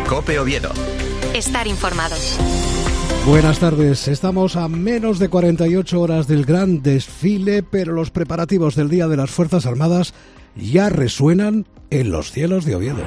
COPE Oviedo. Estar informados. Buenas tardes. Estamos a menos de 48 horas del gran desfile, pero los preparativos del Día de las Fuerzas Armadas ya resuenan en los cielos de Oviedo.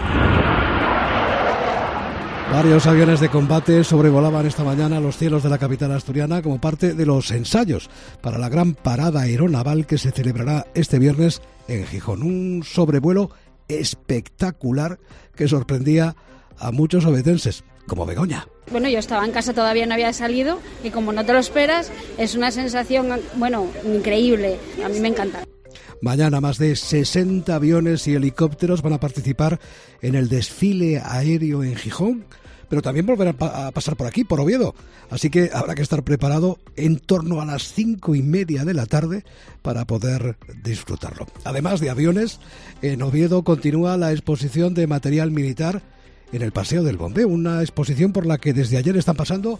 Varios aviones de combate sobrevolaban esta mañana los cielos de la capital asturiana como parte de los ensayos para la gran parada aeronaval que se celebrará este viernes en Gijón. Un sobrevuelo espectacular que sorprendía a muchos ovetenses, como Begoña. Bueno, yo estaba en casa, todavía no había salido y como no te lo esperas, es una sensación, increíble. A mí me encanta. Mañana más de 60 aviones y helicópteros van a participar en el desfile aéreo en Gijón, pero también volverán a pasar por aquí, por Oviedo. Así que habrá que estar preparado en torno a las 5:30 de la tarde para poder disfrutarlo. Además de aviones, en Oviedo continúa la exposición de material militar en el Paseo del Bombeo, una exposición por la que desde ayer están pasando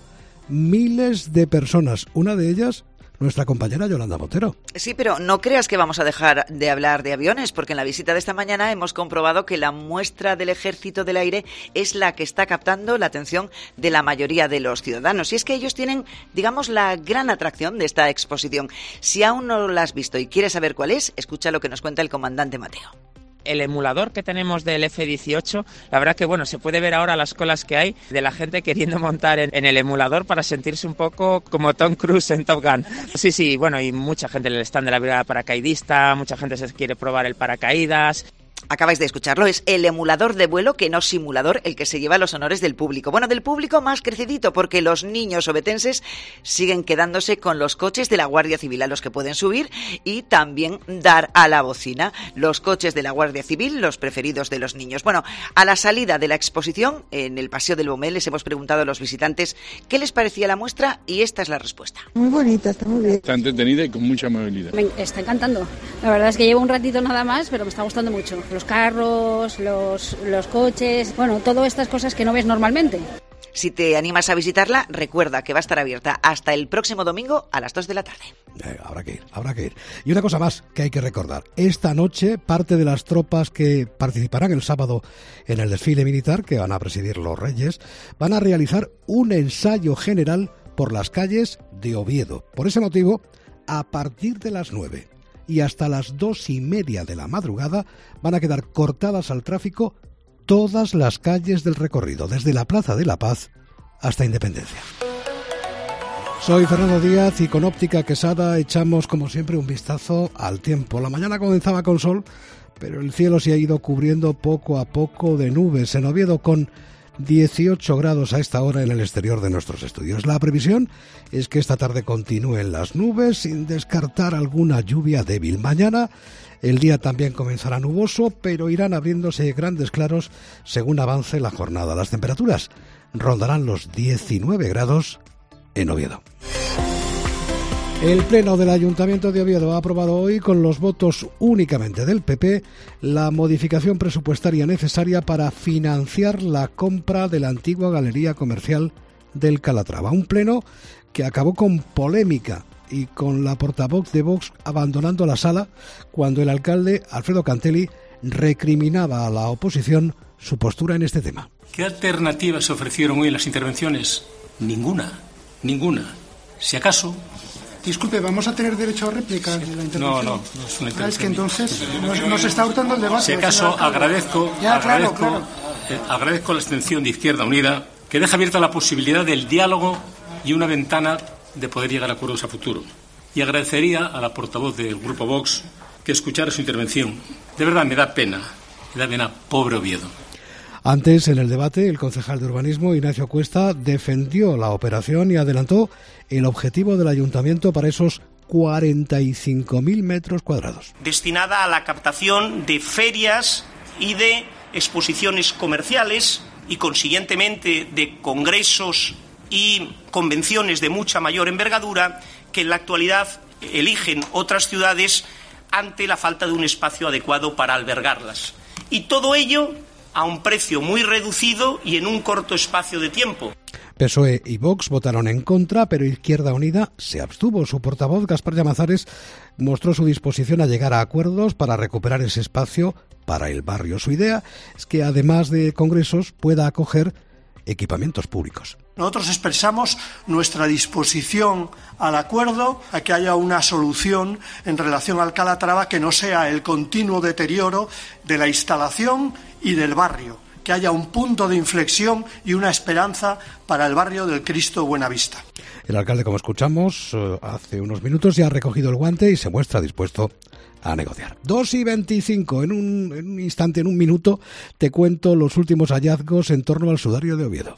miles de personas, una de ellas nuestra compañera Yolanda Montero. Sí, pero no creas que vamos a dejar de hablar de aviones, porque en la visita de esta mañana hemos comprobado que la muestra del Ejército del Aire es la que está captando la atención de la mayoría de los ciudadanos. Y es que ellos tienen, digamos, la gran atracción de esta exposición. Si aún no la has visto y quieres saber cuál es, escucha lo que nos cuenta el comandante Mateo. El emulador que tenemos del F-18, la verdad que se puede ver ahora las colas que hay de la gente queriendo montar en el emulador para sentirse un poco como Tom Cruise en Top Gun. Sí, y mucha gente en el stand de la brigada paracaidista, mucha gente se quiere probar el paracaídas. Acabáis de escucharlo, es el emulador de vuelo, que no simulador, el que se lleva los honores del público. Bueno, del público más crecidito, porque los niños ovetenses siguen quedándose con los coches de la Guardia Civil a los que pueden subir y también dar a la bocina. Los coches de la Guardia Civil, los preferidos de los niños. Bueno, a la salida de la exposición, en el Paseo del Bombeo, les hemos preguntado a los visitantes qué les parecía la muestra y esta es la respuesta. Muy bonita, está muy bien. Está entretenida y con mucha movilidad. Me está encantando. La verdad es que llevo un ratito nada más, pero me está gustando mucho. Los carros, los coches, todas estas cosas que no ves normalmente. Si te animas a visitarla, recuerda que va a estar abierta hasta el próximo domingo a las 2 de la tarde. Habrá que ir. Y una cosa más que hay que recordar. Esta noche, parte de las tropas que participarán el sábado en el desfile militar, que van a presidir los Reyes, van a realizar un ensayo general por las calles de Oviedo. Por ese motivo, a partir de las 9 y hasta las 2:30 de la madrugada van a quedar cortadas al tráfico todas las calles del recorrido, desde la Plaza de la Paz hasta Independencia. Soy Fernando Díaz y con Óptica Quesada echamos como siempre un vistazo al tiempo. La mañana comenzaba con sol, pero el cielo se ha ido cubriendo poco a poco de nubes. En Oviedo con 18 grados a esta hora en el exterior de nuestros estudios. La previsión es que esta tarde continúen las nubes sin descartar alguna lluvia débil. Mañana el día también comenzará nuboso, pero irán abriéndose grandes claros según avance la jornada. Las temperaturas rondarán los 19 grados en Oviedo. El Pleno del Ayuntamiento de Oviedo ha aprobado hoy, con los votos únicamente del PP, la modificación presupuestaria necesaria para financiar la compra de la antigua galería comercial del Calatrava. Un pleno que acabó con polémica y con la portavoz de Vox abandonando la sala cuando el alcalde Alfredo Cantelli recriminaba a la oposición su postura en este tema. ¿Qué alternativas se ofrecieron hoy en las intervenciones? Ninguna. Si acaso... Disculpe, ¿vamos a tener derecho a réplica en la intervención? No es una intervención. Es que entonces nos está hurtando el debate. Si acaso agradezco la abstención de Izquierda Unida, que deja abierta la posibilidad del diálogo y una ventana de poder llegar a acuerdos a futuro. Y agradecería a la portavoz del Grupo Vox que escuchara su intervención. De verdad, me da pena, pobre Oviedo. Antes, en el debate, el concejal de Urbanismo, Ignacio Cuesta, defendió la operación y adelantó el objetivo del ayuntamiento para esos 45.000 metros cuadrados. Destinada a la captación de ferias y de exposiciones comerciales y, consiguientemente, de congresos y convenciones de mucha mayor envergadura que en la actualidad eligen otras ciudades ante la falta de un espacio adecuado para albergarlas. Y todo ello a un precio muy reducido y en un corto espacio de tiempo. PSOE y Vox votaron en contra, pero Izquierda Unida se abstuvo. Su portavoz, Gaspar Llamazares, mostró su disposición a llegar a acuerdos para recuperar ese espacio para el barrio. Su idea es que, además de congresos, pueda acoger equipamientos públicos. Nosotros expresamos nuestra disposición al acuerdo, a que haya una solución en relación al Calatrava que no sea el continuo deterioro de la instalación y del barrio, que haya un punto de inflexión y una esperanza para el barrio del Cristo Buenavista. El alcalde, como escuchamos, hace unos minutos ya ha recogido el guante y se muestra dispuesto a negociar. 2:25, en un instante, en un minuto, te cuento los últimos hallazgos en torno al sudario de Oviedo.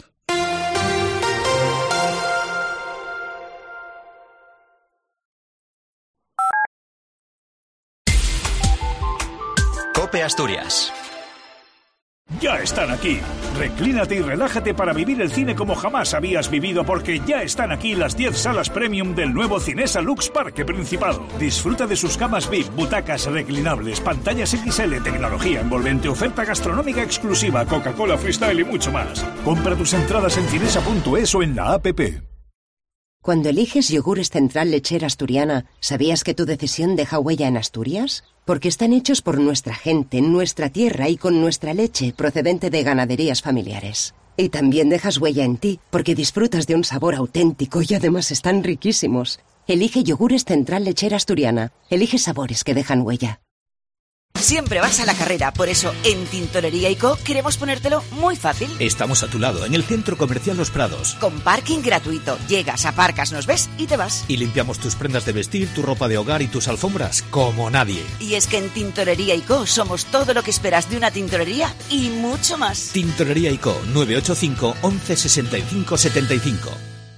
COPE Asturias. Ya están aquí. Reclínate y relájate para vivir el cine como jamás habías vivido, porque ya están aquí las 10 salas premium del nuevo Cinesa Lux Parque Principado. Disfruta de sus camas VIP, butacas reclinables, pantallas XL, tecnología envolvente, oferta gastronómica exclusiva, Coca-Cola Freestyle y mucho más. Compra tus entradas en cinesa.es o en la app. Cuando eliges Yogures Central Lechera Asturiana, ¿sabías que tu decisión deja huella en Asturias? Porque están hechos por nuestra gente, en nuestra tierra y con nuestra leche procedente de ganaderías familiares. Y también dejas huella en ti, porque disfrutas de un sabor auténtico y además están riquísimos. Elige Yogures Central Lechera Asturiana. Elige sabores que dejan huella. Siempre vas a la carrera, por eso en Tintorería & Co queremos ponértelo muy fácil. Estamos a tu lado, en el Centro Comercial Los Prados. Con parking gratuito. Llegas, aparcas, nos ves y te vas. Y limpiamos tus prendas de vestir, tu ropa de hogar y tus alfombras como nadie. Y es que en Tintorería & Co somos todo lo que esperas de una tintorería y mucho más. Tintorería & Co, 985 11 65 75.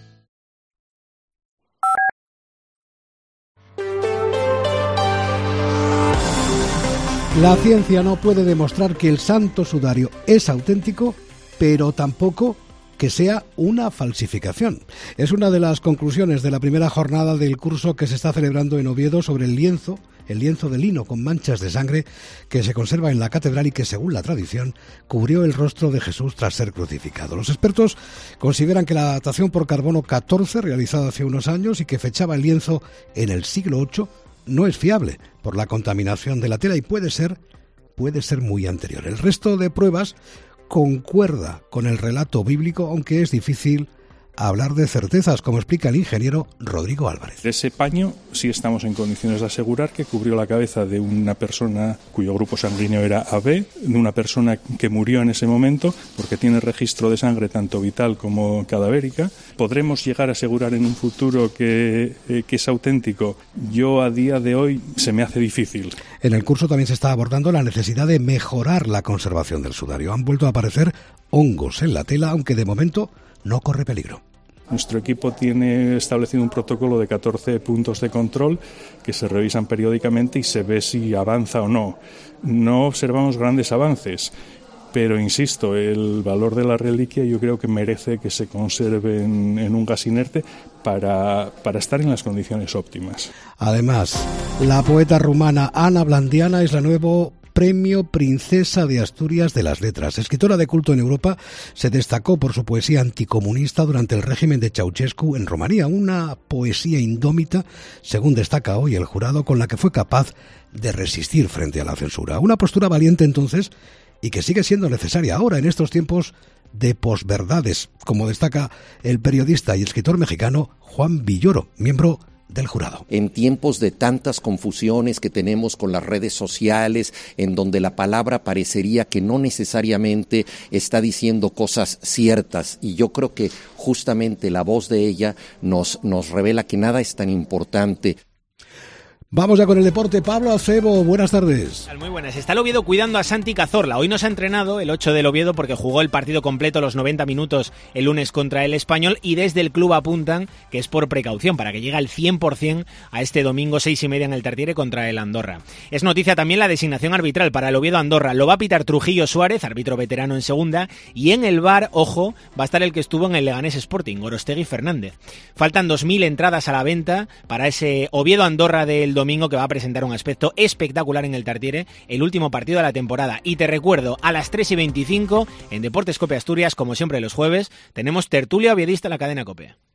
La ciencia no puede demostrar que el santo sudario es auténtico, pero tampoco que sea una falsificación. Es una de las conclusiones de la primera jornada del curso que se está celebrando en Oviedo sobre el lienzo de lino con manchas de sangre que se conserva en la catedral y que, según la tradición, cubrió el rostro de Jesús tras ser crucificado. Los expertos consideran que la datación por carbono 14, realizada hace unos años y que fechaba el lienzo en el siglo VIII, no es fiable por la contaminación de la tela y puede ser muy anterior. El resto de pruebas concuerda con el relato bíblico, aunque es difícil hablar de certezas, como explica el ingeniero Rodrigo Álvarez. Ese paño sí estamos en condiciones de asegurar que cubrió la cabeza de una persona cuyo grupo sanguíneo era AB, de una persona que murió en ese momento, porque tiene registro de sangre tanto vital como cadavérica. ¿Podremos llegar a asegurar en un futuro que es auténtico? Yo a día de hoy se me hace difícil. En el curso también se está abordando la necesidad de mejorar la conservación del sudario. Han vuelto a aparecer hongos en la tela, aunque de momento no corre peligro. Nuestro equipo tiene establecido un protocolo de 14 puntos de control que se revisan periódicamente y se ve si avanza o no. No observamos grandes avances, pero insisto, el valor de la reliquia yo creo que merece que se conserve en un gas inerte para estar en las condiciones óptimas. Además, la poeta rumana Ana Blandiana es la nueva Premio Princesa de Asturias de las Letras. Escritora de culto en Europa, se destacó por su poesía anticomunista durante el régimen de Ceausescu en Rumanía, una poesía indómita, según destaca hoy el jurado, con la que fue capaz de resistir frente a la censura. Una postura valiente entonces y que sigue siendo necesaria ahora en estos tiempos de posverdades, como destaca el periodista y escritor mexicano Juan Villoro, miembro del jurado. En tiempos de tantas confusiones que tenemos con las redes sociales, en donde la palabra parecería que no necesariamente está diciendo cosas ciertas, y yo creo que justamente la voz de ella nos revela que nada es tan importante. Vamos ya con el deporte. Pablo Acebo, buenas tardes. Muy buenas. Está el Oviedo cuidando a Santi Cazorla. Hoy no se ha entrenado el 8 del Oviedo porque jugó el partido completo, los 90 minutos, el lunes contra el Español, y desde el club apuntan que es por precaución, para que llegue al 100% a este domingo 6:30 en el Tartiere contra el Andorra. Es noticia también la designación arbitral para el Oviedo Andorra. Lo va a pitar Trujillo Suárez, árbitro veterano en segunda, y en el VAR, ojo, va a estar el que estuvo en el Leganés Sporting, Gorostegui Fernández. Faltan 2.000 entradas a la venta para ese Oviedo Andorra del domingo, que va a presentar un aspecto espectacular en el Tartiere, el último partido de la temporada. Y te recuerdo, a las 3:25 en Deportes COPE Asturias, como siempre los jueves, tenemos tertulia oviedista en la cadena COPE.